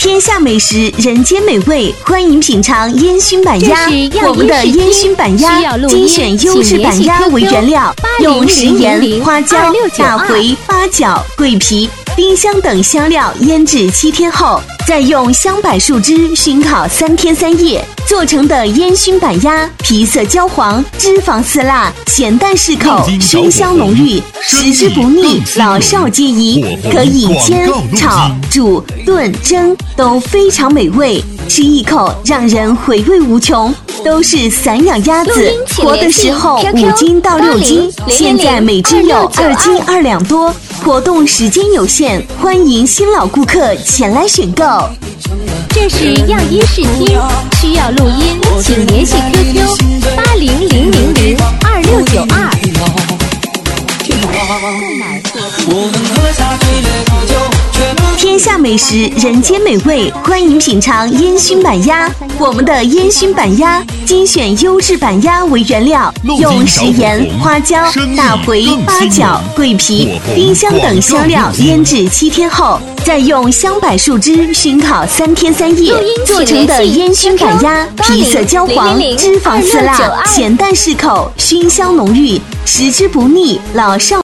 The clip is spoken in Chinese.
天下美食，人间美味，欢迎品尝烟熏板鸭。我们的烟熏板鸭精选优质板鸭为原料，用食盐、花椒、大茴、八角、桂皮、丁香等香料腌制7天后，再用香柏树枝熏烤3天3夜，做成的烟熏板鸭，皮色焦黄，脂肪丝辣，咸淡适口，熏香浓郁，食之不腻，老少皆宜。可以煎、炒、煮、炖、蒸，都非常美味。吃一口让人回味无穷。都是散养鸭子，活的时候5斤到6斤，现在每只有2斤2两多。活动时间有限，欢迎新老顾客前来选购。 这是样音试听，需要录音，请联系 QQ 800002692。 天下美食，人间美味，欢迎品尝烟熏板鸭。我们的烟熏板鸭精选优质板鸭为原料，用食盐、花椒、大茴、八角、桂皮、丁香等香料腌制7天后，再用香柏树枝熏烤3天3夜，做成的烟熏板鸭，皮色焦黄，脂肪丝辣，咸淡适口，熏香浓郁，食之不腻，老少